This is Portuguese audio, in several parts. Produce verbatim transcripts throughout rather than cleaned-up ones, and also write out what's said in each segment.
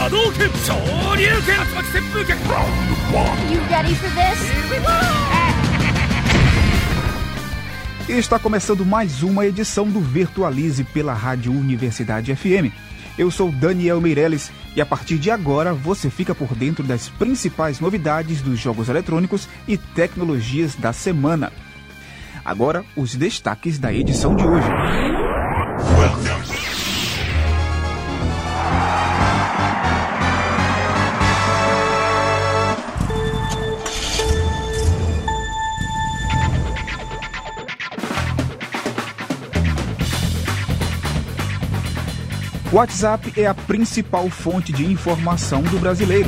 Hadouken! Shoryuken! Tatsumaki Seppuken! You ready for this? Here we go! E está começando mais uma edição do Virtualize pela Rádio Universidade F M. Eu sou Daniel Meirelles e a partir de agora você fica por dentro das principais novidades dos jogos eletrônicos e tecnologias da semana. Agora, os destaques da edição de hoje. O WhatsApp é a principal fonte de informação do brasileiro.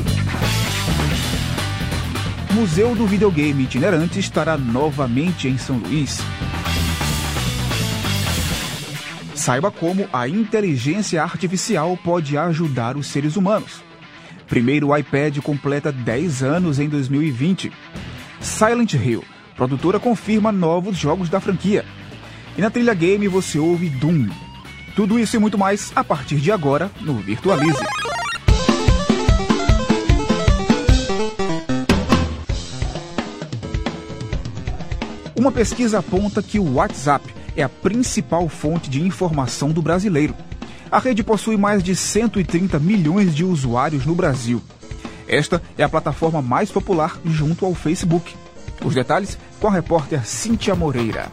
O Museu do Videogame Itinerante estará novamente em São Luís. Saiba como a inteligência artificial pode ajudar os seres humanos. Primeiro o iPad completa dez anos em dois mil e vinte. Silent Hill, produtora confirma novos jogos da franquia. E na trilha game você ouve Doom. Tudo isso e muito mais a partir de agora no Virtualize. Uma pesquisa aponta que o WhatsApp é a principal fonte de informação do brasileiro. A rede possui mais de cento e trinta milhões de usuários no Brasil. Esta é a plataforma mais popular junto ao Facebook. Os detalhes com a repórter Cíntia Moreira.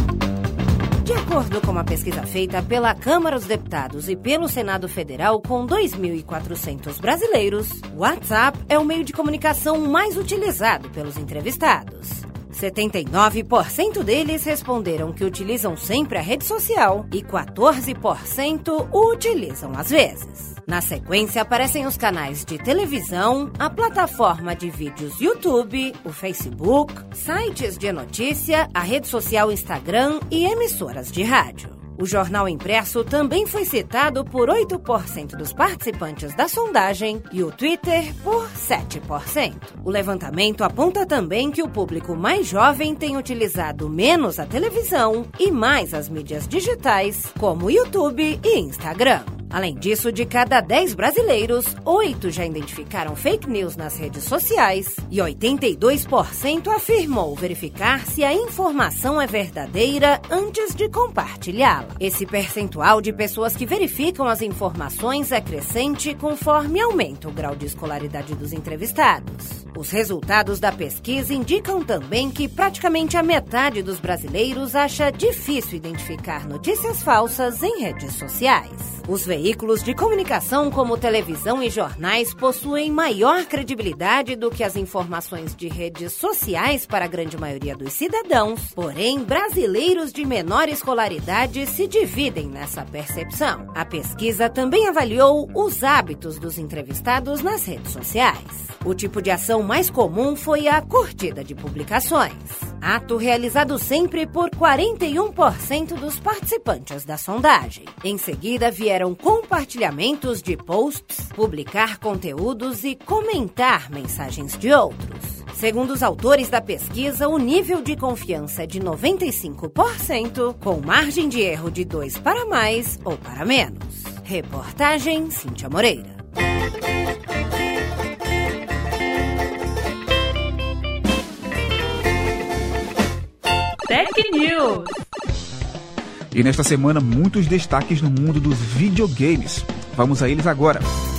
De acordo com uma pesquisa feita pela Câmara dos Deputados e pelo Senado Federal com dois mil e quatrocentos brasileiros, o WhatsApp é o meio de comunicação mais utilizado pelos entrevistados. setenta e nove por cento deles responderam que utilizam sempre a rede social e quatorze por cento o utilizam às vezes. Na sequência aparecem os canais de televisão, a plataforma de vídeos YouTube, o Facebook, sites de notícia, a rede social Instagram e emissoras de rádio. O jornal impresso também foi citado por oito por cento dos participantes da sondagem e o Twitter por sete por cento. O levantamento aponta também que o público mais jovem tem utilizado menos a televisão e mais as mídias digitais, como YouTube e Instagram. Além disso, de cada dez brasileiros, oito já identificaram fake news nas redes sociais e oitenta e dois por cento afirmou verificar se a informação é verdadeira antes de compartilhá-la. Esse percentual de pessoas que verificam as informações é crescente conforme aumenta o grau de escolaridade dos entrevistados. Os resultados da pesquisa indicam também que praticamente a metade dos brasileiros acha difícil identificar notícias falsas em redes sociais. Os veículos de comunicação como televisão e jornais possuem maior credibilidade do que as informações de redes sociais para a grande maioria dos cidadãos, porém, brasileiros de menor escolaridade se dividem nessa percepção. A pesquisa também avaliou os hábitos dos entrevistados nas redes sociais. O tipo de ação mais comum foi a curtida de publicações, ato realizado sempre por quarenta e um por cento dos participantes da sondagem. Em seguida, vieram compartilhamentos de posts, publicar conteúdos e comentar mensagens de outros. Segundo os autores da pesquisa, o nível de confiança é de noventa e cinco por cento, com margem de erro de dois para mais ou para menos. Reportagem Cíntia Moreira. Tech News. E nesta semana, muitos destaques no mundo dos videogames. Vamos a eles agora.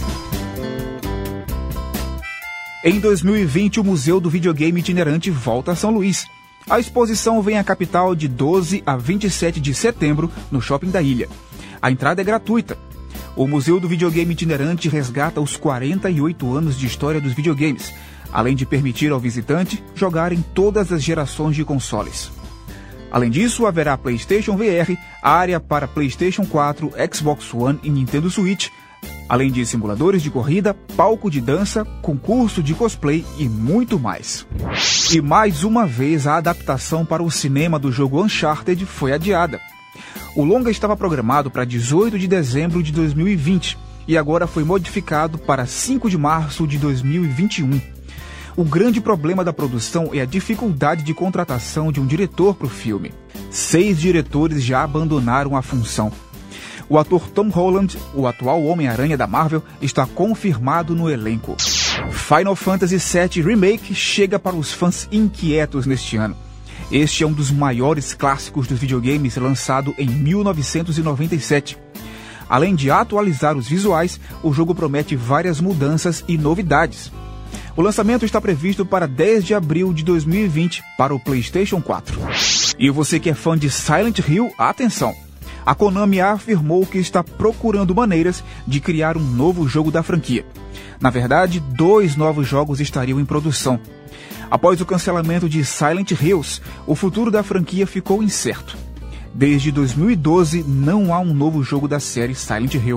Em dois mil e vinte, o Museu do Videogame Itinerante volta a São Luís. A exposição vem à capital de doze a vinte e sete de setembro, no Shopping da Ilha. A entrada é gratuita. O Museu do Videogame Itinerante resgata os quarenta e oito anos de história dos videogames, além de permitir ao visitante jogar em todas as gerações de consoles. Além disso, haverá PlayStation V R, área para PlayStation quatro, Xbox One e Nintendo Switch, além de simuladores de corrida, palco de dança, concurso de cosplay e muito mais. E mais uma vez a adaptação para o cinema do jogo Uncharted foi adiada. O longa estava programado para dezoito de dezembro de dois mil e vinte e agora foi modificado para cinco de março de dois mil e vinte e um. O grande problema da produção é a dificuldade de contratação de um diretor para o filme. Seis diretores já abandonaram a função. O ator Tom Holland, o atual Homem-Aranha da Marvel, está confirmado no elenco. Final Fantasy sete Remake chega para os fãs inquietos neste ano. Este é um dos maiores clássicos dos videogames, lançado em mil novecentos e noventa e sete. Além de atualizar os visuais, o jogo promete várias mudanças e novidades. O lançamento está previsto para dez de abril de dois mil e vinte para o PlayStation quatro. E você que é fã de Silent Hill, atenção! A Konami afirmou que está procurando maneiras de criar um novo jogo da franquia. Na verdade, dois novos jogos estariam em produção. Após o cancelamento de Silent Hills, o futuro da franquia ficou incerto. Desde dois mil e doze, não há um novo jogo da série Silent Hill.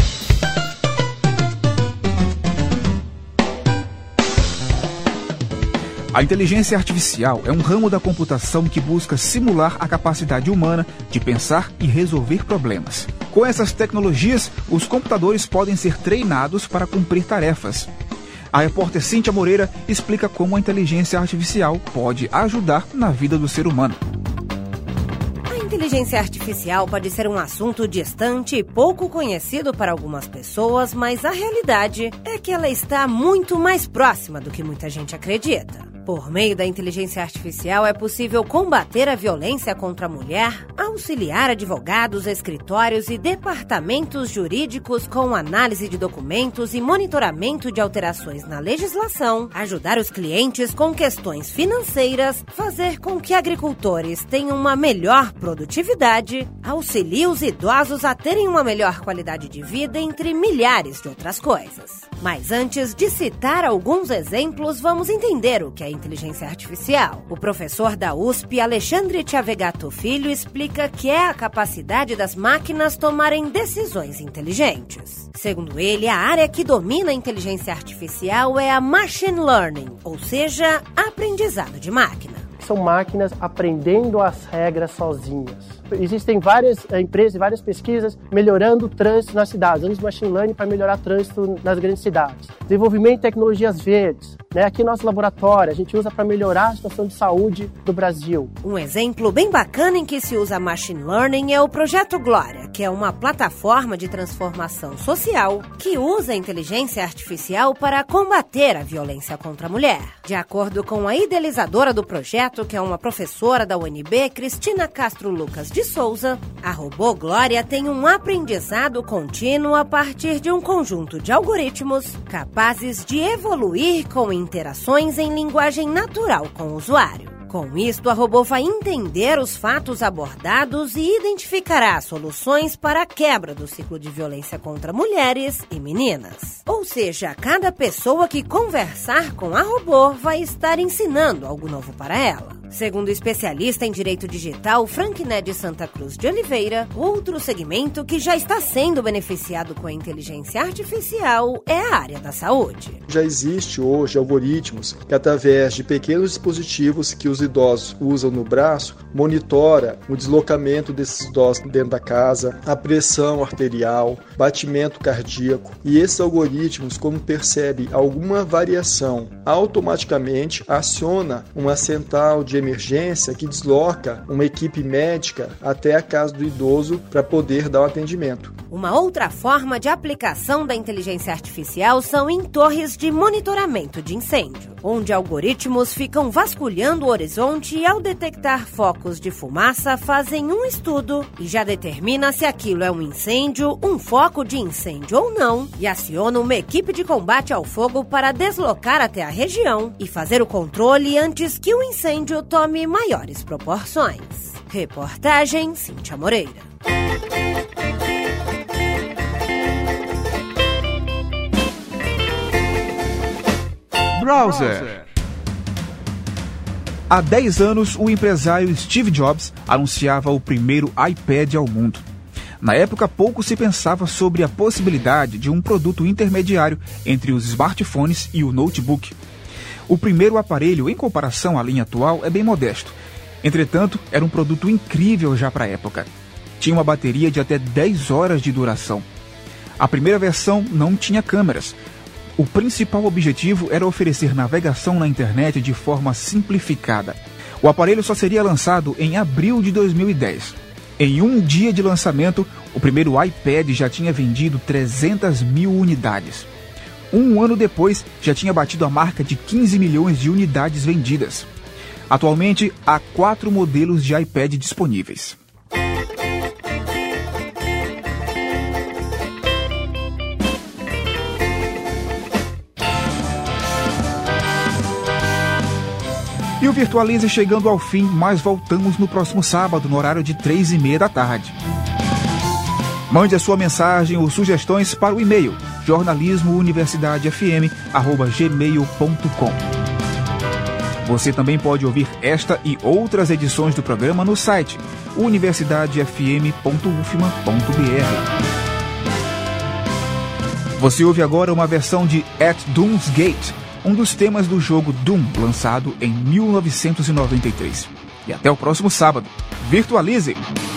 A inteligência artificial é um ramo da computação que busca simular a capacidade humana de pensar e resolver problemas. Com essas tecnologias, os computadores podem ser treinados para cumprir tarefas. A repórter Cíntia Moreira explica como a inteligência artificial pode ajudar na vida do ser humano. A inteligência artificial pode ser um assunto distante e pouco conhecido para algumas pessoas, mas a realidade é que ela está muito mais próxima do que muita gente acredita. Por meio da inteligência artificial é possível combater a violência contra a mulher, auxiliar advogados, escritórios e departamentos jurídicos com análise de documentos e monitoramento de alterações na legislação, ajudar os clientes com questões financeiras, fazer com que agricultores tenham uma melhor produtividade, auxilie os idosos a terem uma melhor qualidade de vida, entre milhares de outras coisas. Mas antes de citar alguns exemplos, vamos entender o que é inteligência artificial. O professor da U S P, Alexandre Tchavegato Filho, explica que é a capacidade das máquinas tomarem decisões inteligentes. Segundo ele, a área que domina a inteligência artificial é a machine learning, ou seja, aprendizado de máquina. São máquinas aprendendo as regras sozinhas. Existem várias empresas e várias pesquisas melhorando o trânsito nas cidades, usando machine learning para melhorar o trânsito nas grandes cidades. Desenvolvimento de tecnologias verdes. Né? Aqui no nosso laboratório, a gente usa para melhorar a situação de saúde do Brasil. Um exemplo bem bacana em que se usa machine learning é o Projeto Glória, que é uma plataforma de transformação social que usa a inteligência artificial para combater a violência contra a mulher. De acordo com a idealizadora do projeto, que é uma professora da U N B, Cristina Castro Lucas de Souza, a robô Glória tem um aprendizado contínuo a partir de um conjunto de algoritmos capazes de evoluir com interações em linguagem natural com o usuário. Com isto, a robô vai entender os fatos abordados e identificará soluções para a quebra do ciclo de violência contra mulheres e meninas. Ou seja, cada pessoa que conversar com a robô vai estar ensinando algo novo para ela. Segundo o especialista em direito digital Frankné de Santa Cruz de Oliveira, outro segmento que já está sendo beneficiado com a inteligência artificial é a área da saúde. Já existe hoje algoritmos que, através de pequenos dispositivos que os idosos usam no braço, monitora o deslocamento desses idosos dentro da casa, a pressão arterial, batimento cardíaco. E esses algoritmos, como percebe alguma variação, automaticamente aciona uma central de emergência que desloca uma equipe médica até a casa do idoso para poder dar o atendimento. Uma outra forma de aplicação da inteligência artificial são em torres de monitoramento de incêndio, onde algoritmos ficam vasculhando o horizonte e, ao detectar focos de fumaça, fazem um estudo e já determina se aquilo é um incêndio, um foco de incêndio ou não, e aciona uma equipe de combate ao fogo para deslocar até a região e fazer o controle antes que o incêndio tome maiores proporções. Reportagem Cíntia Moreira. Browser. Há dez anos, o empresário Steve Jobs anunciava o primeiro iPad ao mundo. Na época, pouco se pensava sobre a possibilidade de um produto intermediário entre os smartphones e o notebook. O primeiro aparelho, em comparação à linha atual, é bem modesto. Entretanto, era um produto incrível já para a época. Tinha uma bateria de até dez horas de duração. A primeira versão não tinha câmeras. O principal objetivo era oferecer navegação na internet de forma simplificada. O aparelho só seria lançado em abril de dois mil e dez. Em um dia de lançamento, O primeiro iPad já tinha vendido trezentas mil unidades. Um ano depois, já tinha batido a marca de quinze milhões de unidades vendidas. Atualmente, há quatro modelos de iPad disponíveis. E o Virtualize chegando ao fim, mas voltamos no próximo sábado, no horário de três e meia da tarde. Mande a sua mensagem ou sugestões para o e-mail jornalismo universidade f m arroba gmail ponto com. Você também pode ouvir esta e outras edições do programa no site universidade f m ponto u f m a ponto b r. Você ouve agora uma versão de At Doom's Gate, um dos temas do jogo Doom, lançado em mil novecentos e noventa e três. E até o próximo sábado. Virtualize!